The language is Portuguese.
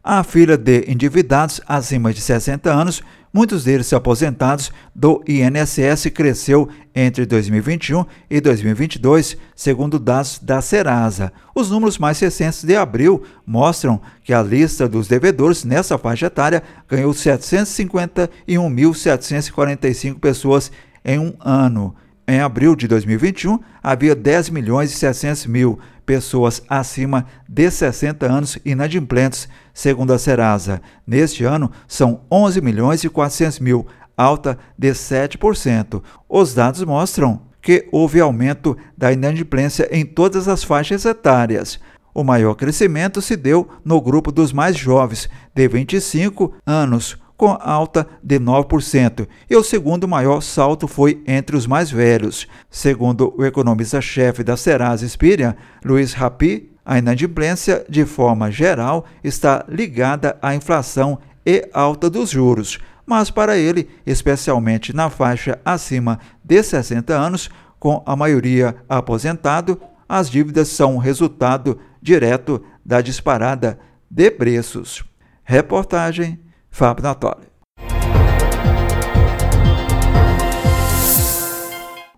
A fila de endividados acima de 60 anos, muitos deles aposentados do INSS, cresceu entre 2021 e 2022, segundo dados da Serasa. Os números mais recentes de abril mostram que a lista dos devedores nessa faixa etária ganhou 751.745 pessoas em um ano. Em abril de 2021, havia 10.700.000 pessoas acima de 60 anos inadimplentes, segundo a Serasa. Neste ano, são 11.400.000, alta de 7%. Os dados mostram que houve aumento da inadimplência em todas as faixas etárias. O maior crescimento se deu no grupo dos mais jovens, de 25 anos, com alta de 9%, e o segundo maior salto foi entre os mais velhos. Segundo o economista-chefe da Serasa Experian, Luiz Rappi, a inadimplência, de forma geral, está ligada à inflação e alta dos juros, mas para ele, especialmente na faixa acima de 60 anos, com a maioria aposentado, as dívidas são resultado direto da disparada de preços. Reportagem Fábio Natoli.